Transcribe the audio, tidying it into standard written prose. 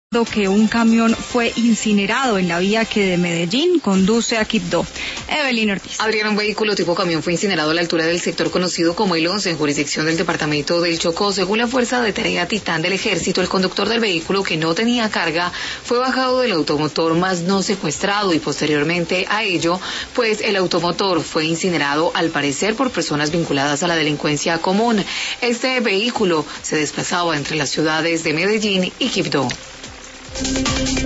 Que un camión fue incinerado en la vía que de Medellín conduce a Quibdó. Evelyn Ortiz. Adriana, un vehículo tipo camión fue incinerado a la altura del sector conocido como el 11 en jurisdicción del departamento del Chocó. Según la Fuerza de Tarea Titán del Ejército, el conductor del vehículo, que no tenía carga, fue bajado del automotor mas no secuestrado, y posteriormente a ello, pues el automotor fue incinerado al parecer por personas vinculadas a la delincuencia común. Este vehículo se desplazaba entre las ciudades de Medellín y Quibdó.